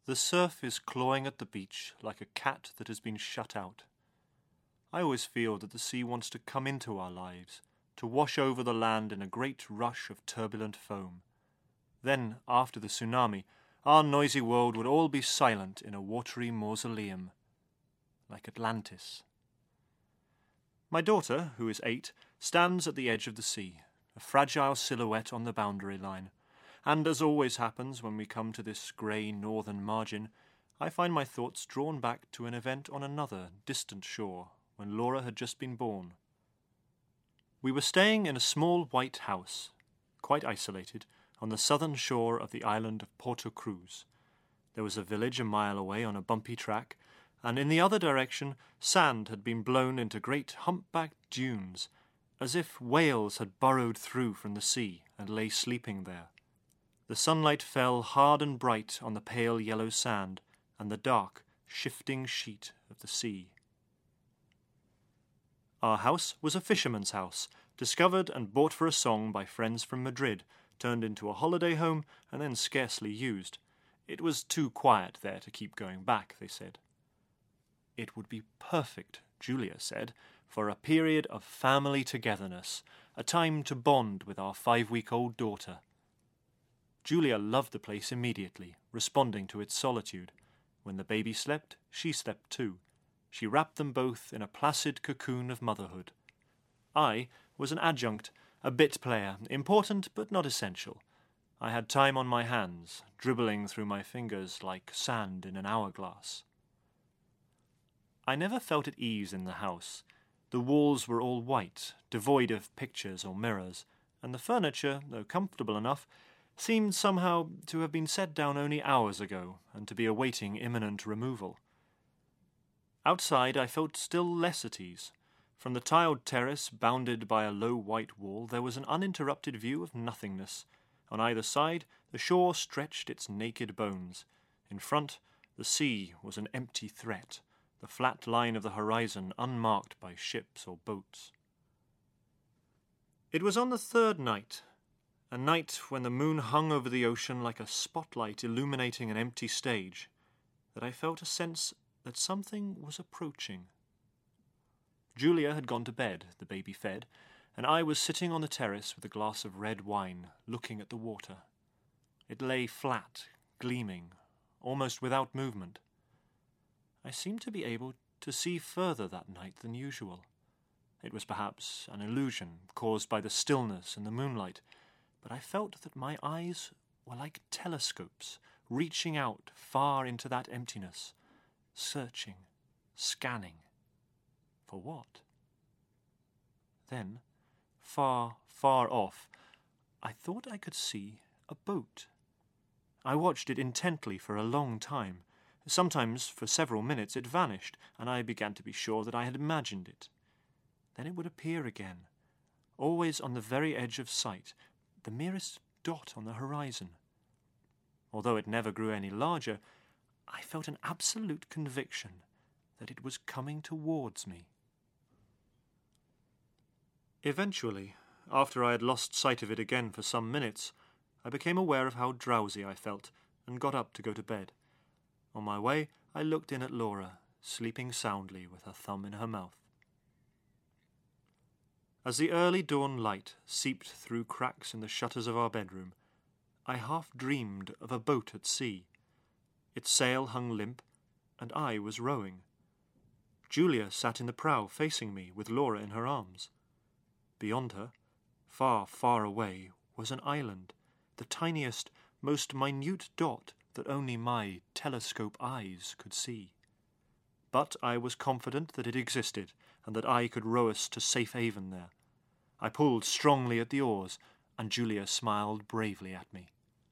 The surf is clawing at the beach like a cat that has been shut out. I always feel that the sea wants to come into our lives, to wash over the land in a great rush of turbulent foam. Then, after the tsunami, our noisy world would all be silent in a watery mausoleum, like Atlantis. My daughter, who is 8, stands at the edge of the sea, a fragile silhouette on the boundary line, and as always happens when we come to this grey northern margin, I find my thoughts drawn back to an event on another, distant shore, when Laura had just been born. We were staying in a small white house, quite isolated, on the southern shore of the island of Porto Cruz. There was a village a mile away on a bumpy track, and in the other direction sand had been blown into great humpbacked dunes, as if whales had burrowed through from the sea and lay sleeping there. The sunlight fell hard and bright on the pale yellow sand and the dark, shifting sheet of the sea. Our house was a fisherman's house, discovered and bought for a song by friends from Madrid, turned into a holiday home and then scarcely used. It was too quiet there to keep going back, they said. It would be perfect, Julia said, for a period of family togetherness, a time to bond with our 5-week-old daughter. Julia loved the place immediately, responding to its solitude. When the baby slept, she slept too. She wrapped them both in a placid cocoon of motherhood. I was an adjunct, a bit player, important but not essential. I had time on my hands, dribbling through my fingers like sand in an hourglass. I never felt at ease in the house. The walls were all white, devoid of pictures or mirrors, and the furniture, though comfortable enough, seemed somehow to have been set down only hours ago and to be awaiting imminent removal. Outside I felt still less at ease. From the tiled terrace, bounded by a low white wall, there was an uninterrupted view of nothingness. On either side, the shore stretched its naked bones. In front, the sea was an empty threat, the flat line of the horizon unmarked by ships or boats. It was on the third night, a night when the moon hung over the ocean like a spotlight illuminating an empty stage, that I felt a sense that something was approaching. Julia had gone to bed, the baby fed, and I was sitting on the terrace with a glass of red wine, looking at the water. It lay flat, gleaming, almost without movement. I seemed to be able to see further that night than usual. It was perhaps an illusion caused by the stillness and the moonlight, but I felt that my eyes were like telescopes, reaching out far into that emptiness, searching, scanning. For what? Then, far, far off, I thought I could see a boat. I watched it intently for a long time. Sometimes, for several minutes, it vanished, and I began to be sure that I had imagined it. Then it would appear again, always on the very edge of sight, the merest dot on the horizon. Although it never grew any larger, I felt an absolute conviction that it was coming towards me. Eventually, after I had lost sight of it again for some minutes, I became aware of how drowsy I felt, and got up to go to bed. On my way, I looked in at Laura, sleeping soundly with her thumb in her mouth. As the early dawn light seeped through cracks in the shutters of our bedroom, I half dreamed of a boat at sea. Its sail hung limp, and I was rowing. Julia sat in the prow facing me, with Laura in her arms. Beyond her, far, far away, was an island, the tiniest, most minute dot that only my telescope eyes could see. But I was confident that it existed, and that I could row us to safe haven there. I pulled strongly at the oars, and Julia smiled bravely at me.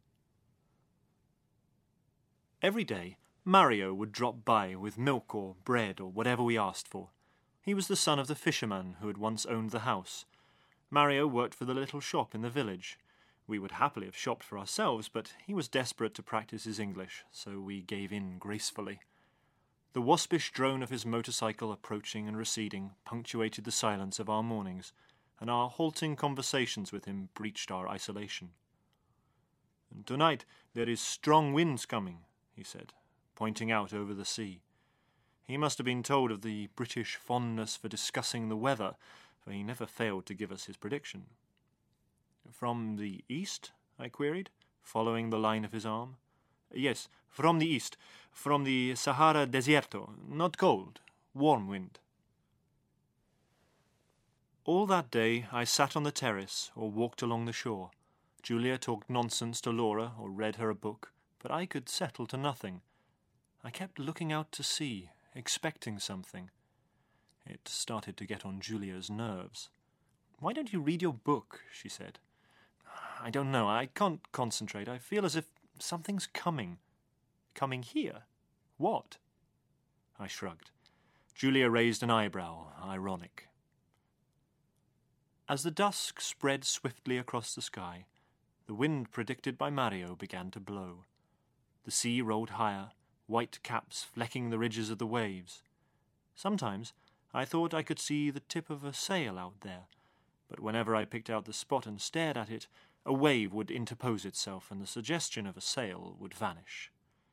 Every day, Mario would drop by with milk or bread or whatever we asked for. He was the son of the fisherman who had once owned the house. Mario worked for the little shop in the village. We would happily have shopped for ourselves, but he was desperate to practice his English, so we gave in gracefully. The waspish drone of his motorcycle approaching and receding punctuated the silence of our mornings, and our halting conversations with him breached our isolation. "Tonight there is strong winds coming," he said, pointing out over the sea. He must have been told of the British fondness for discussing the weather, for he never failed to give us his prediction. "From the east?" I queried, following the line of his arm. "Yes, from the east, from the Sahara Desierto. Not cold, warm wind." All that day I sat on the terrace or walked along the shore. Julia talked nonsense to Laura or read her a book, but I could settle to nothing. I kept looking out to sea, expecting something. It started to get on Julia's nerves. "Why don't you read your book?" she said. "I don't know. I can't concentrate. I feel as if something's coming." "Coming here? What?" I shrugged. Julia raised an eyebrow, ironic. As the dusk spread swiftly across the sky, the wind predicted by Mario began to blow. The sea rolled higher, white caps flecking the ridges of the waves. Sometimes I thought I could see the tip of a sail out there, but whenever I picked out the spot and stared at it, a wave would interpose itself and the suggestion of a sail would vanish.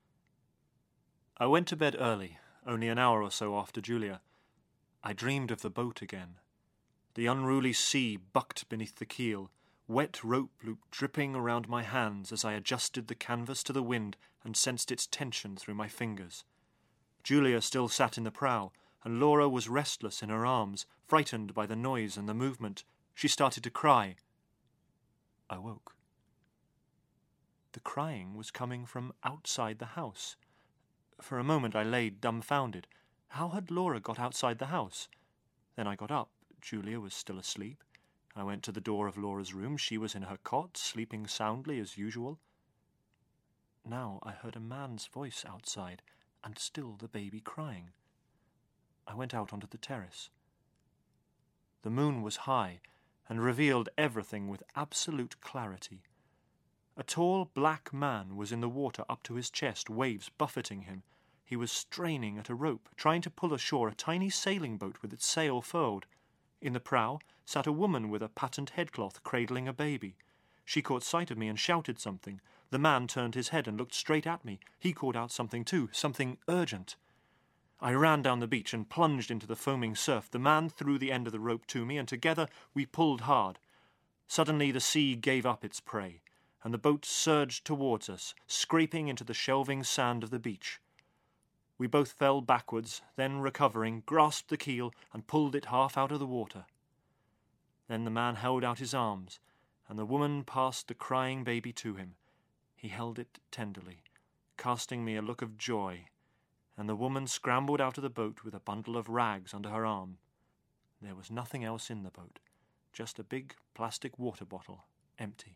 I went to bed early, only an hour or so after Julia. I dreamed of the boat again. The unruly sea bucked beneath the keel, wet rope loop dripping around my hands as I adjusted the canvas to the wind and sensed its tension through my fingers. Julia still sat in the prow, and Laura was restless in her arms, frightened by the noise and the movement. She started to cry. I woke. The crying was coming from outside the house. For a moment I lay dumbfounded. How had Laura got outside the house? Then I got up. Julia was still asleep. I went to the door of Laura's room. She was in her cot, sleeping soundly as usual. Now I heard a man's voice outside, and still the baby crying. I went out onto the terrace. The moon was high, and revealed everything with absolute clarity. A tall black man was in the water up to his chest, waves buffeting him. He was straining at a rope, trying to pull ashore a tiny sailing boat with its sail furled. In the prow sat a woman with a patent headcloth cradling a baby. She caught sight of me and shouted something. The man turned his head and looked straight at me. He called out something too, something urgent. I ran down the beach and plunged into the foaming surf. The man threw the end of the rope to me, and together we pulled hard. Suddenly the sea gave up its prey, and the boat surged towards us, scraping into the shelving sand of the beach. We both fell backwards, then recovering, grasped the keel and pulled it half out of the water. Then the man held out his arms, and the woman passed the crying baby to him. He held it tenderly, casting me a look of joy, and the woman scrambled out of the boat with a bundle of rags under her arm. There was nothing else in the boat, just a big plastic water bottle, empty.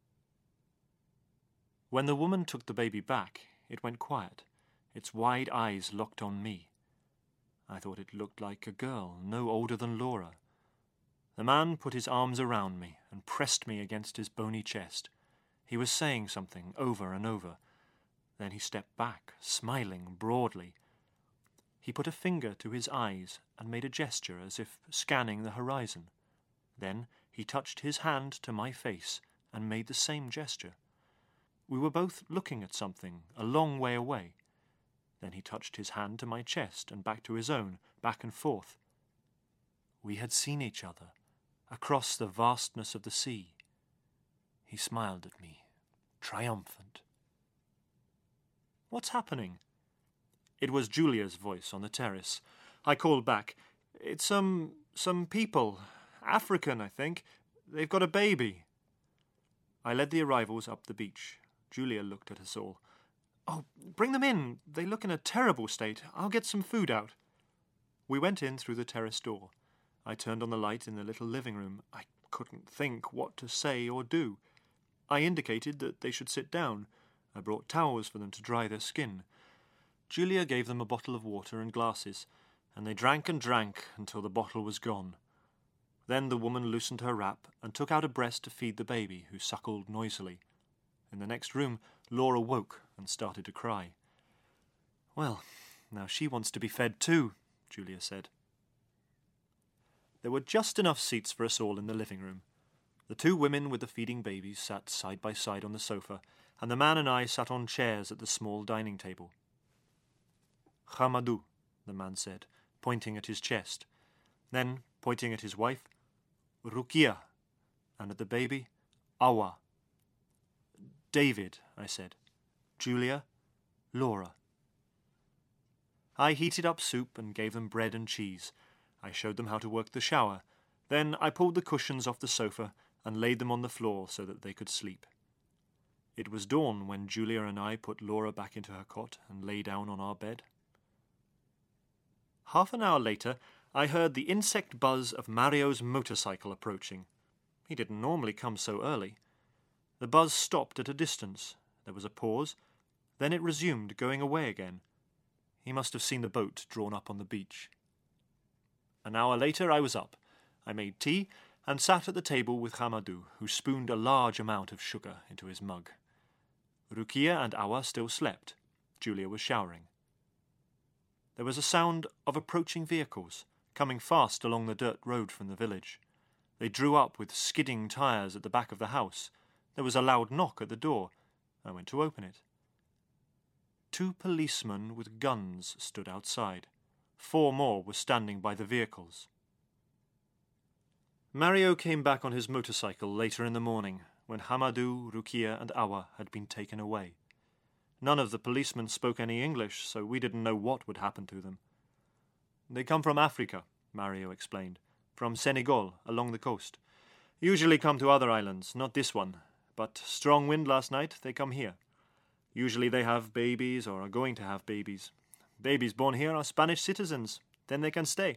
When the woman took the baby back, it went quiet. Its wide eyes locked on me. I thought it looked like a girl, no older than Laura. The man put his arms around me and pressed me against his bony chest. He was saying something over and over. Then he stepped back, smiling broadly. He put a finger to his eyes and made a gesture as if scanning the horizon. Then he touched his hand to my face and made the same gesture. We were both looking at something a long way away. Then he touched his hand to my chest and back to his own, back and forth. We had seen each other, across the vastness of the sea. He smiled at me, triumphant. "What's happening?" It was Julia's voice on the terrace. I called back. "It's some people. African, I think. They've got a baby." I led the arrivals up the beach. Julia looked at us all. "Oh, bring them in. They look in a terrible state. I'll get some food out." We went in through the terrace door. I turned on the light in the little living room. I couldn't think what to say or do. I indicated that they should sit down. I brought towels for them to dry their skin. Julia gave them a bottle of water and glasses, and they drank and drank until the bottle was gone. Then the woman loosened her wrap and took out a breast to feed the baby, who suckled noisily. In the next room, Laura woke and started to cry. "Well, now she wants to be fed too," Julia said. There were just enough seats for us all in the living room. The two women with the feeding babies sat side by side on the sofa, and the man and I sat on chairs at the small dining table. Hamadou, the man said, pointing at his chest. Then, pointing at his wife, Rukia, and at the baby, Awa. David, I said. Julia, Laura. I heated up soup and gave them bread and cheese. I showed them how to work the shower. Then I pulled the cushions off the sofa and laid them on the floor so that they could sleep. It was dawn when Julia and I put Laura back into her cot and lay down on our bed. Half an hour later, I heard the insect buzz of Mario's motorcycle approaching. He didn't normally come so early. The buzz stopped at a distance. There was a pause. Then it resumed, going away again. He must have seen the boat drawn up on the beach. An hour later I was up. I made tea and sat at the table with Hamadou, who spooned a large amount of sugar into his mug. Rukia and Awa still slept. Julia was showering. There was a sound of approaching vehicles, coming fast along the dirt road from the village. They drew up with skidding tyres at the back of the house. There was a loud knock at the door. I went to open it. 2 policemen with guns stood outside. 4 more were standing by the vehicles. Mario came back on his motorcycle later in the morning, when Hamadou, Rukia and Awa had been taken away. None of the policemen spoke any English, so we didn't know what would happen to them. They come from Africa, Mario explained, from Senegal, along the coast. Usually come to other islands, not this one, but strong wind last night, they come here. Usually they have babies or are going to have babies. Babies born here are Spanish citizens, then they can stay.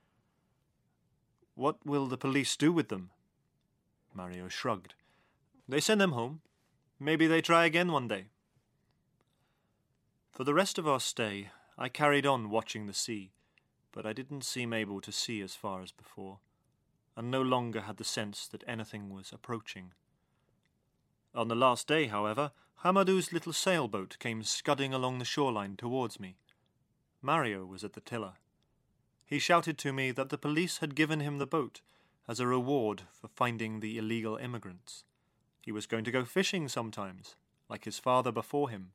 What will the police do with them? Mario shrugged. They send them home. Maybe they try again one day. For the rest of our stay, I carried on watching the sea, but I didn't seem able to see as far as before, and no longer had the sense that anything was approaching. On the last day, however, Hamadou's little sailboat came scudding along the shoreline towards me. Mario was at the tiller. He shouted to me that the police had given him the boat as a reward for finding the illegal immigrants. He was going to go fishing sometimes, like his father before him.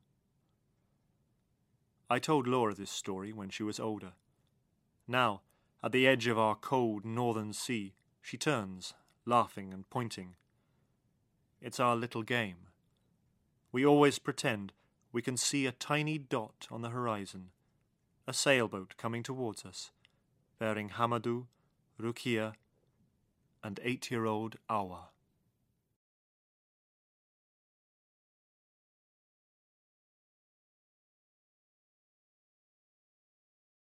I told Laura this story when she was older. Now, at the edge of our cold northern sea, she turns, laughing and pointing. It's our little game. We always pretend we can see a tiny dot on the horizon, a sailboat coming towards us, bearing Hamadou, Rukia, and 8-year-old Awa.